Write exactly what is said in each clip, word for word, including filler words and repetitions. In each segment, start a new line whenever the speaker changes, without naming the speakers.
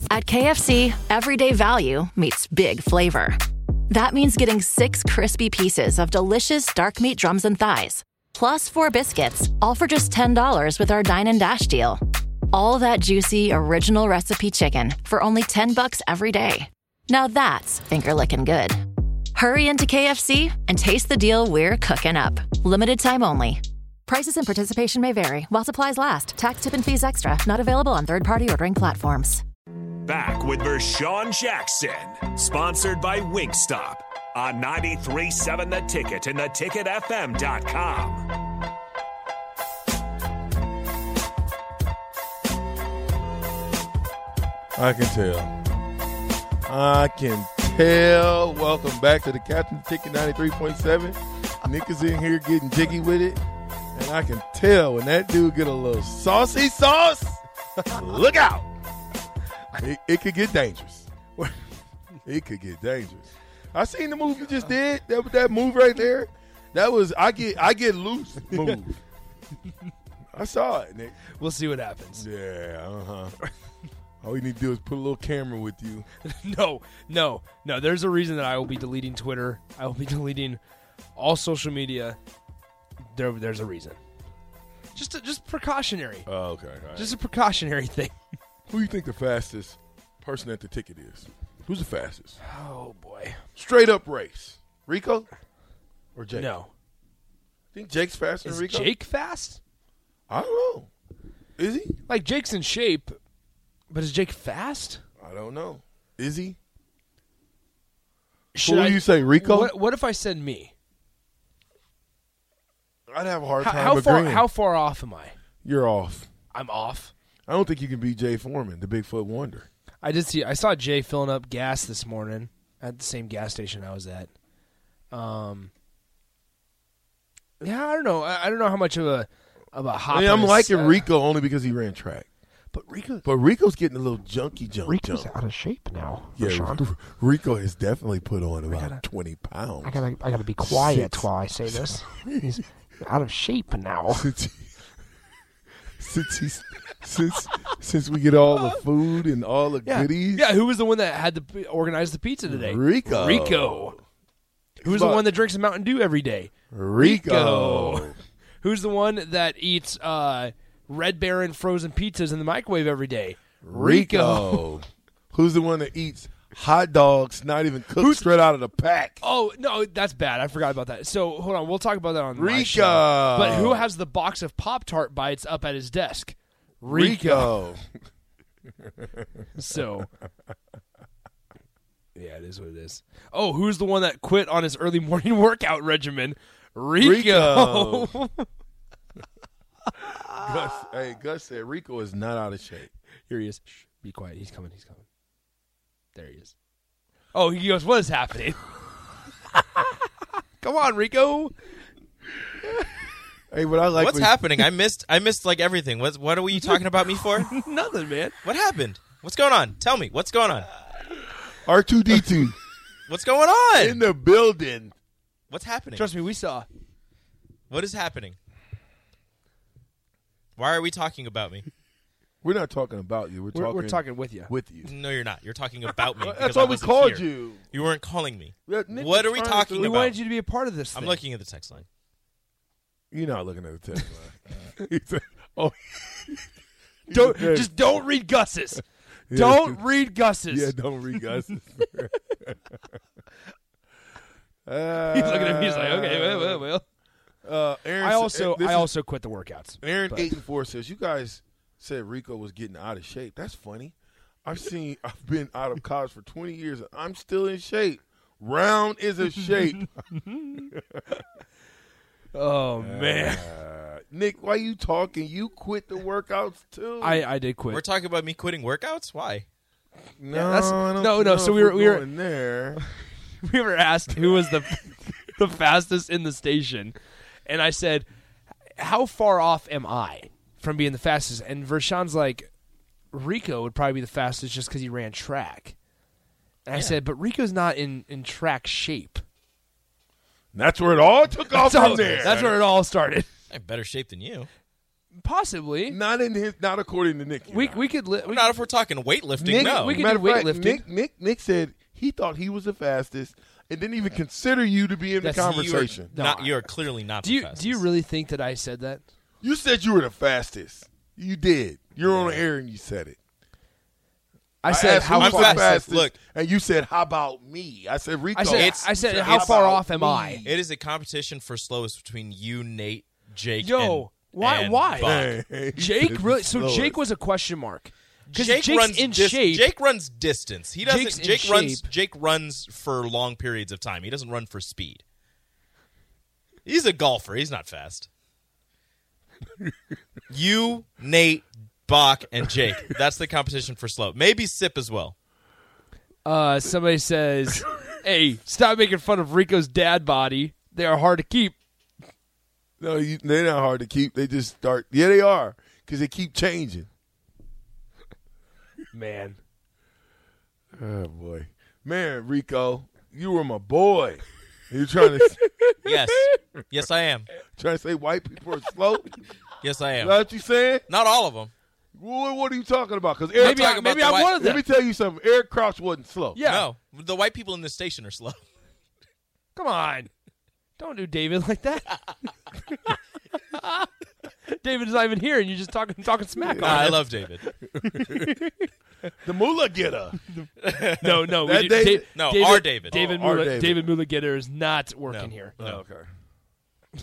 At K F C, everyday value meets big flavor. That means getting six crispy pieces of delicious dark meat drums and thighs, plus four biscuits, all for just ten dollars with our Dine and Dash deal. All that juicy, original recipe chicken for only ten bucks every day. Now that's finger-licking good. Hurry into K F C and taste the deal we're cooking up. Limited time only. Prices and participation may vary while supplies last. Tax, tip, and fees extra. Not available on third-party ordering platforms.
Back with Vershawn Jackson, sponsored by Wingstop on ninety-three point seven The Ticket and the ticket f m dot com.
I can tell. I can tell. Welcome back to the Captain Ticket ninety-three point seven. Nick is in here getting jiggy with it. And I can tell when that dude get a little saucy sauce, look out. It, it could get dangerous. It could get dangerous. I seen the move you just did. That that move right there. That was I get I get loose move. I saw it, Nick.
We'll see what happens.
Yeah, uh-huh. All you need to do is put a little camera with you.
no, no, no. There's a reason that I will be deleting Twitter. I will be deleting all social media. There, there's a reason. Just, a, just precautionary.
Oh, okay. Right.
Just a precautionary thing.
Who do you think the fastest person at the ticket is? Who's the fastest?
Oh boy.
Straight up race. Rico or Jake?
No.
Think Jake's faster
Is
than Rico?
Jake fast?
I don't know. Is he?
Like Jake's in shape, but is Jake fast?
I don't know. Is he?
Should
Who
I,
do you say, Rico?
What, what if I said me?
I'd have a hard
How,
time
how far?
agreeing.
How far off am I?
You're off.
I'm off.
I don't think you can beat Jay Foreman, the Bigfoot Wonder.
I did see. I saw Jay filling up gas this morning at the same gas station I was at. Um. Yeah, I don't know. I, I don't know how much of a of a hop.
I mean, I'm
is,
liking
uh,
Rico only because he ran track.
But Rico,
But Rico's getting a little junky jump.
Rico's
jump.
out of shape now.
Yeah,
Vershawn.
Rico has definitely put on about
gotta-
twenty pounds.
I gotta, I gotta be quiet
Six.
while I say this. He's out of shape now.
since he, since he's since since we get all the food and all the
yeah,
goodies.
yeah. Who was the one that had to organize the pizza today?
Rico.
Rico. Who's the
But-
one that drinks a Mountain Dew every day?
Rico.
Rico. Who's the one that eats uh, Red Baron frozen pizzas in the microwave every day?
Rico. Who's the one that eats hot dogs not even cooked
Who's-
straight out of the pack?
Oh, no, that's bad. I forgot about that. So, hold on. We'll talk about that on my
Rico.
show. But who has the box of Pop-Tart bites up at his desk?
Rico.
So, yeah, it is what it is. Oh, who's the one that quit on his early morning workout regimen? Rico.
Rico. Gus, hey, Gus said Rico is not out of shape.
Here he is. Shh, be quiet. He's coming. He's coming. There he is. Oh, he goes, what is happening? Come on, Rico.
Hey, but I like
What's
when-
happening? I missed. I missed like everything. What? What were you talking about me for?
Nothing, man.
What happened? What's going on? Tell me. What's going on?
R two D two
What's going on?
in the building.
What's happening?
Trust me, we saw.
What is happening? Why are we talking about me?
We're not talking about you. We're,
We're,
talking,
we're talking with you.
with you.
No, you're not. You're talking about me.
That's
because
why
I
we
wasn't
called
here.
you.
You weren't calling me.
Yeah, Nick
What
was
are we
trying
talking
to-
We
about?
wanted you to be a part of this
I'm
thing.
looking at the text line.
You're not looking at the text line. He said, oh,
Don't,
Yeah.
just don't read Gus's.
Yeah.
Don't read Gus's.
Yeah, don't read Gus.
He's looking at me. He's like, okay, well, well, well.
Uh, Aaron,
I also,
this
I
is-
also quit the workouts.
Aaron
but-
eight and four says you guys said Rico was getting out of shape. That's funny. I've seen. I've been out of college for twenty years. And I'm still in shape. Round is a shape.
Oh man,
Uh, Nick, why you talking? You quit the workouts too.
I, I did quit.
We're talking about me quitting workouts. Why?
no,
Yeah, that's-
I don't
no, no,
know
so
if
we were- we were-
going there.
we were asked who was the the fastest in the station, and I said, "How far off am I from being the fastest?" And Vershawn's like, "Rico would probably be the fastest just because he ran track." And I said, "But Rico's not in, in track shape."
That's where it all took off
So
from there.
that's where it all started.
I have better shape than you.
Possibly.
Not in his. Not according to Nick.
We
and I.
we could li- we
Not if we're talking weightlifting.
Nick,
no.
we could
matter
do
of fact,
weightlifting.
Nick, Nick Nick said he thought he was the fastest and didn't even consider you to be in the
That's-
conversation.
No,
not,
I-
you're clearly not.
do
the
you
fastest.
do you really think that I said that?
You said you were the fastest. You did. You're on the air and you said it.
I said
asked
how
who's
I'm
the
far.
fast.
fastest,
Look.
and you said, "How about me?" I said, "Rico."
I said
It's-
I said
You
how far
"How
off
about
am
me?"
I?
It is a competition for slowest between you, Nate, Jake.
Yo,
and,
why-
and
why?
Buck.
Hey, he
Jake
said
really.
the
So
slowest.
Jake was a question mark. Because
Jake
Jake's
runs
in
dis-
shape.
Jake runs distance. He doesn't.
Jake's in
Jake runs.
shape.
Jake runs for long periods of time. He doesn't run for speed. He's a golfer. He's not fast. You, Nate, Bach, and Jake. That's the competition for slow. Maybe Sip as well.
Uh, somebody says, "Hey, stop making fun of Rico's dad body. They are hard to keep."
No, you, they're not hard to keep. They just start. Yeah, they are because they keep changing.
Man,
Oh boy, man, Rico, you were my boy. You trying to
Yes. Yes, I am.
trying to say white people are slow? Is
Yes, I
that
am.
what you saying?
Not all of them.
What, what are you talking about? Because Eric,
maybe I,
talking about
maybe
the
I'm
white-
one of
let
them.
me tell you something. Eric Crouch wasn't slow.
Yeah,
No. The white people in this station are slow.
come on, don't do David like that. David is not even here, and you're just talking talking smack
Nah,
on
I
him.
love David.
The mullah getter.
No, no, we
That
did-
David-
Da-
No,
David,
our David.
David,
Oh, our
Mula,
David.
David Mulagetter is not working
No.
here.
No.
okay.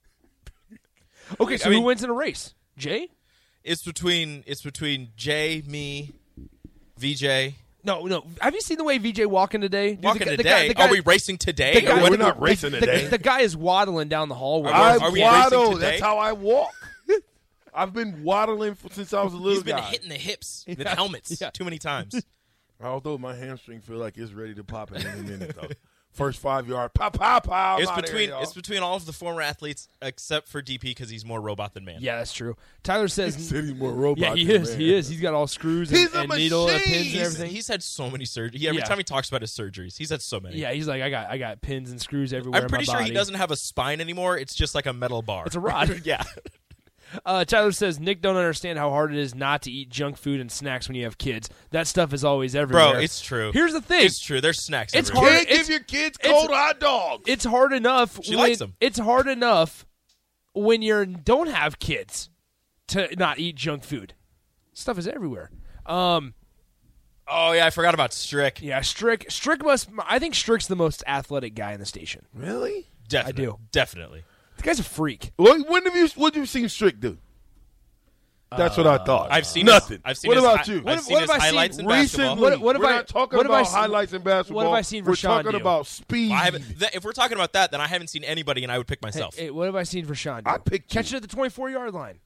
Okay, so
I mean-
who wins in a race? Jay?
It's between it's between Jay, me, V J.
No, no. Have you seen the way V J walking today? Dude, the
Walking
guy- the
today.
guy- the guy-
Are we racing today?
the guy-
Or what
We're
are we-
not racing
the,
today.
the guy is waddling down the hallway.
Are we-
I
are we
waddle.
racing today?
That's how I walk. I've been waddling for, since I was a little
He's been
guy.
hitting the hips with
Yeah.
helmets
Yeah.
too many times.
Although my hamstring feel like it's ready to pop in any minute though. First five yard, pow pow pow.
It's
I'm outta
between
here, y'all.
it's between all of the former athletes except for D P because he's more robot than man.
Yeah, that's true. Tyler says.
Said he's more robot.
Yeah, he
than
is.
man.
He is. He's got all screws and,
He's a
and needle and
machine.
pins and
He's,
everything.
he's had so many surgeries. Every
Yeah.
time he talks about his surgeries, he's had so many.
Yeah, he's like, I got, I got pins and screws everywhere.
I'm pretty
in my
sure
body.
he doesn't have a spine anymore. It's just like a metal bar.
It's a rod.
yeah.
Uh, Tyler says Nick don't understand how hard it is not to eat junk food and snacks when you have kids. That stuff is always everywhere.
Bro, it's true.
Here's the thing.
It's true. There's snacks
It's
everywhere.
hard-
Can't
it's-
give your kids
it's-
cold hot dogs.
It's hard enough.
She
when,
likes 'em.
It's hard enough when you don't have kids to not eat junk food. Stuff is everywhere. Um,
Oh, yeah, I forgot about Strick.
yeah, Strick. Strick must. I think Strick's the most athletic guy in the station.
Really?
Definitely.
I do.
Definitely.
The guy's a freak.
What? When have you? What have you seen Strick do? That's what I thought.
I've seen
nothing.
His, I've seen
what
his,
about
hi-
you?
I've
What-
seen
what
his
have I seen
highlights in
Recently,
basketball.
What- what have
we're
I-
not talking
what have I
about
seen-
highlights in basketball.
what have I seen
We're
Rashawn
talking
do?
about speed.
I haven't, th- if we're talking about that, then I haven't seen anybody, and I would pick myself.
Hey, hey, what have I seen for Sean? do?
I picked
Catch
you.
it at the twenty-four yard line.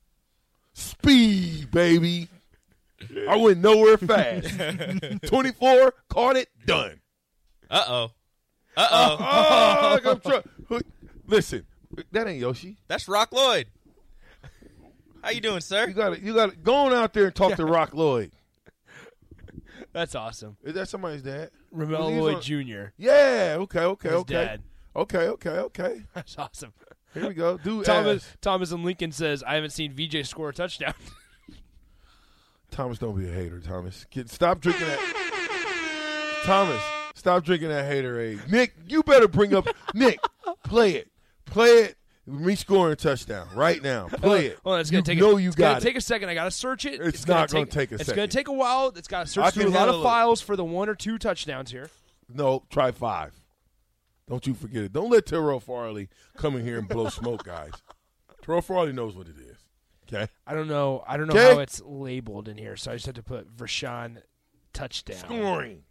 Speed, baby. I went nowhere fast. twenty-four, caught it, done.
Uh oh. Uh oh.
Oh, like I'm try- Listen, that ain't Yoshi.
That's Rock Lloyd. How you doing, sir?
You got to You got to go on out there and talk to Rock Lloyd.
That's awesome.
Is that somebody's dad?
Ramel
He's
Lloyd
on-
Junior
Yeah. Okay. Okay.
His
okay.
dad.
Okay. Okay. Okay.
That's awesome.
Here we go. Do
Thomas
ass.
Thomas and Lincoln says, I haven't seen V J score a touchdown.
Thomas, don't be a hater, Thomas. Get, stop drinking that. Thomas, stop drinking that haterade. Nick, you better bring up. Nick, play it. Play it. Me scoring a touchdown right now. Play it.
Well, it's gonna
you
take.
know
a,
you
it's
got
gonna
it.
take a second. I gotta search it.
It's not gonna take a
It's
second.
gonna take a while. It's gotta
I
search through a
can
lot of
handle it.
files for the one or two touchdowns here.
No, try five. Don't you forget it. Don't let Terrell Farley come in here and blow smoke, guys. Terrell Farley knows what it is. Okay.
I don't know. I don't know
Okay.
how it's labeled in here, so I just have to put Vershawn touchdown.
Scoring.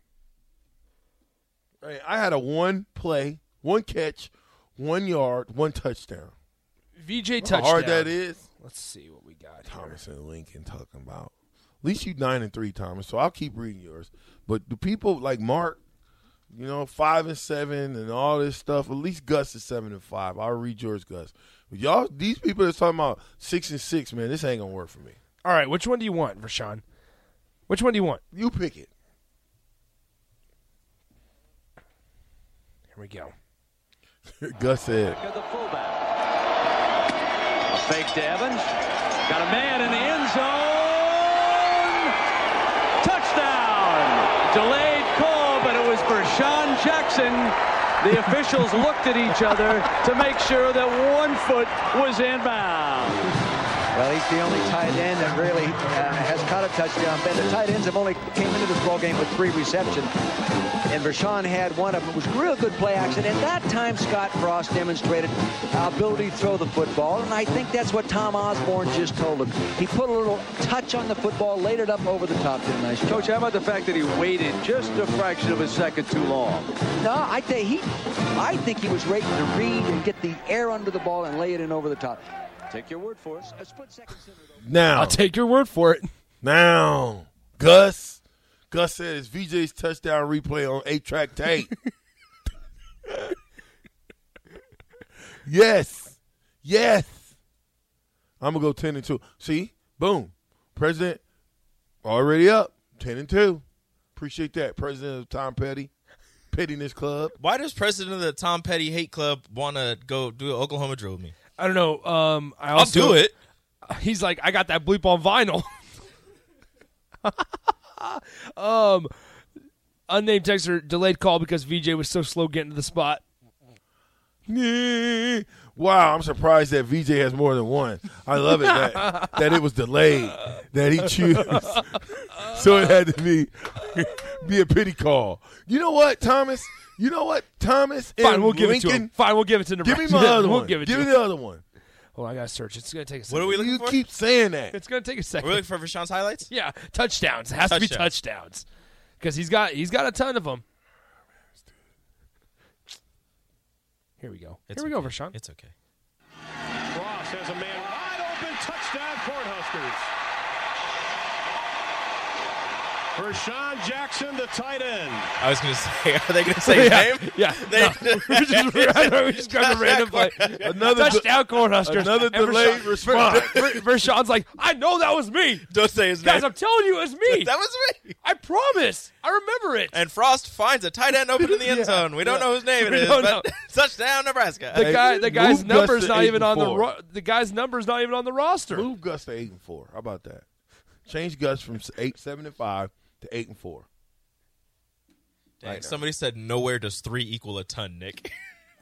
Hey, I had a one play, one catch, one yard, one touchdown.
V J
How
touchdown.
hard that is.
Let's see what we got here.
Thomas and Lincoln talking about. At least you nine and three, Thomas. So I'll keep reading yours. But the people like Mark, you know, five and seven and all this stuff. At least Gus is seven and five. I'll read yours, Gus. But y'all, these people that's talking about six and six, man, this ain't gonna work for me.
All right, which one do you want, Vershawn? Which one do you want?
You pick it.
Here we go.
Gus said.
The fullback. A fake to Evans. Got a man in the end zone. Touchdown. Delayed call, but it was Vershawn Jackson. The officials looked at each other to make sure that one foot was inbound.
Well, he's the only tight end that really uh, has caught a touchdown. Ben, the tight ends have only came into this ball game with three receptions, and Vershawn had one of them. It was real good play action. At that time, Scott Frost demonstrated ability to throw the football, and I think that's what Tom Osborne just told him. He put a little touch on the football, laid it up over the top. Did a nice job.
Coach, how about the fact that he waited just a fraction of a second too long?
No, I think he, I think he was waiting to read and get the air under the ball and lay it in over the top. Take your word for it. A split second center, though.
Now,
I'll take your word for it.
Now, Gus. Gus said it's V J's touchdown replay on eight-track tape. Yes. Yes. I'm going to go ten and two. See? Boom. President already up. ten and two. Appreciate that. President of Tom Petty. Pettiness Club.
Why does President of the Tom Petty Hate Club want to go do an Oklahoma drill with me?
I don't know. Um, I
I'll
also,
do it.
He's like, I got that bleep on vinyl. um, unnamed texter delayed call because V J was so slow getting to the spot.
Wow, I'm surprised that V J has more than one. I love it that, that it was delayed, that he chose. So it had to be be a pity call. You know what, Thomas? You know what, Thomas?
Fine,
and
we'll give
Lincoln,
it to him. Fine, we'll give it to
Give
Nebraska.
me my other
we'll
one.
Give it
Give
to
me
him.
the other one.
Oh, I gotta search. It's gonna take a second.
What are we looking
You
for?
keep saying that.
It's gonna take a
Are
second.
we looking for Vershawn's highlights?
Yeah, touchdowns. It has to be touchdowns because he's got he's got a ton of them. Here we go.
It's
Here we
okay.
go, Vershawn.
It's okay.
Ross has a man wide open. Touchdown, Cornhuskers. Vershawn Jackson, the tight end.
I was going to say, are they going to say his
yeah,
name?
Yeah.
They,
No. we just, we just grabbed a random play.
Another
Touchdown, Cornhuskers.
Another
And
delayed
Vershawn-
response.
Ver- Ver- Vershawn's like, I know that was me.
Don't say his
Guys,
name.
I'm telling you, it was me.
That was me.
I promise. I remember it.
And Frost finds a tight end open in the end
Yeah,
zone. We don't
yeah.
know whose name it
We
is,
don't
but
know.
touchdown, Nebraska.
The
Hey,
guy, the guy's
move Gus
number's
to
not
eight
even
and
on the
four.
ro- the guy's number's not even on the roster.
Move Gus to eight and four. How about that? Change Gus from eight, seven and five to eight and four.
Dang,
Right now.
somebody said nowhere does three equal a ton, Nick.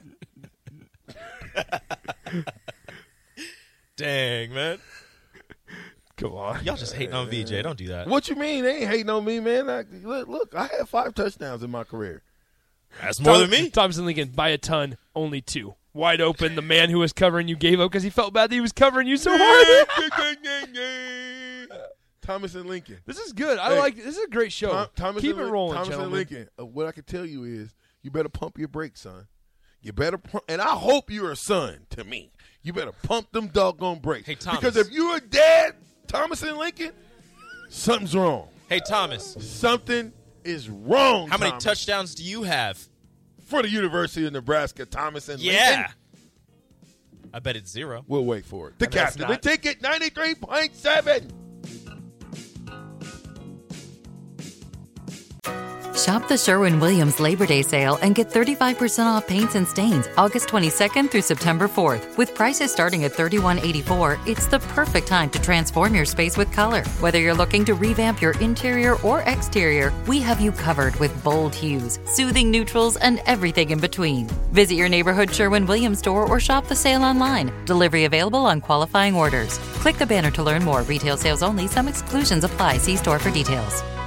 Dang, man.
Come on.
Y'all just hating on V J. Don't do that.
What you mean? They ain't hating on me, man. I, look, look, I had five touchdowns in my career.
That's more than me.
Thompson Lincoln, by a ton, only two. Wide open, the man who was covering you gave up because he felt bad that he was covering you so hard.
Thomas and Lincoln.
This is good. I
Hey,
like this is a great show.
Tom, Thomas
Keep
and
it
Lin-
rolling,
Thomas
gentlemen.
and Lincoln. Uh, what I can tell you is, you better pump your brakes, son. You better pump, and I hope you're a son to me. You better pump them doggone brakes.
Hey, Thomas.
Because if you're a dad, Thomas and Lincoln, something's wrong.
Hey, Thomas,
Something is wrong.
how many
Thomas.
touchdowns do you have?
for the University of Nebraska, Thomas and
Yeah.
Lincoln?
I bet it's zero.
We'll wait for it. The
And that's
captain,
not-
the ticket, ninety-three point seven.
Shop the Sherwin-Williams Labor Day sale and get thirty-five percent off paints and stains August twenty-second through September fourth. With prices starting at thirty-one eighty-four, it's the perfect time to transform your space with color. Whether you're looking to revamp your interior or exterior, we have you covered with bold hues, soothing neutrals, and everything in between. Visit your neighborhood Sherwin-Williams store or shop the sale online. Delivery available on qualifying orders. Click the banner to learn more. Retail sales only. Some exclusions apply. See store for details.